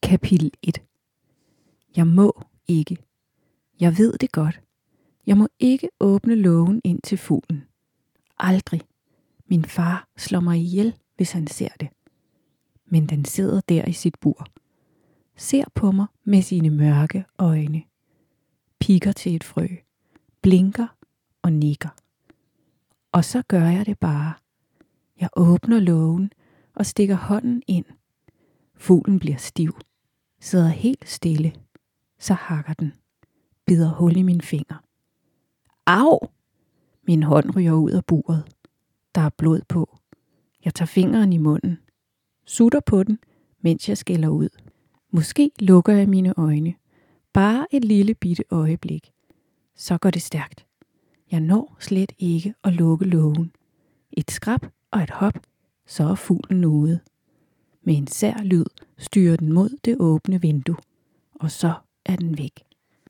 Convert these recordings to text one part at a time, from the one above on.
Kapitel 1. Jeg må ikke. Jeg ved det godt. Jeg må ikke åbne lågen ind til fuglen. Aldrig. Min far slår mig ihjel, hvis han ser det. Men den sidder der i sit bur. Ser på mig med sine mørke øjne. Pikker til et frø. Blinker og nikker. Og så gør jeg det bare. Jeg åbner lågen og stikker hånden ind. Fuglen bliver stiv. Sidder helt stille. Så hakker den. Bider hul i min finger. Au! Min hånd ryger ud af buret. Der er blod på. Jeg tager fingeren i munden. Sutter på den, mens jeg skælder ud. Måske lukker jeg mine øjne. Bare et lille bitte øjeblik. Så går det stærkt. Jeg når slet ikke at lukke lågen. Et skrab og et hop, så er fuglen ude. Med en sær lyd styrer den mod det åbne vindue. Og så er den væk.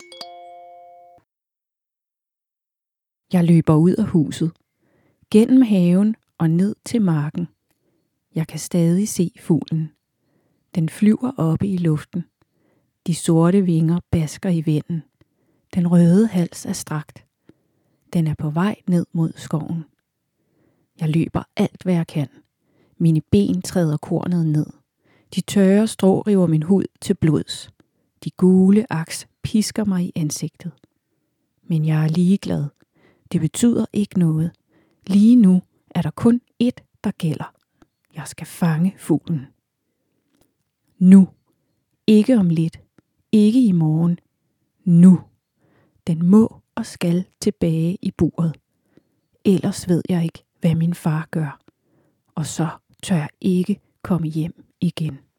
Jeg løber ud af huset. Gennem haven og ned til marken. Jeg kan stadig se fuglen. Den flyver oppe i luften. De sorte vinger basker i vinden. Den røde hals er strakt. Den er på vej ned mod skoven. Jeg løber alt, hvad jeg kan. Mine ben træder kornet ned. De tørre strå river min hud til blods. De gule aks pisker mig i ansigtet. Men jeg er ligeglad. Det betyder ikke noget. Lige nu er der kun ét, der gælder. Jeg skal fange fuglen. Nu. Ikke om lidt. Ikke i morgen. Nu. Den må og skal tilbage i buret. Ellers ved jeg ikke, hvad min far gør. Og så tør jeg ikke komme hjem igen.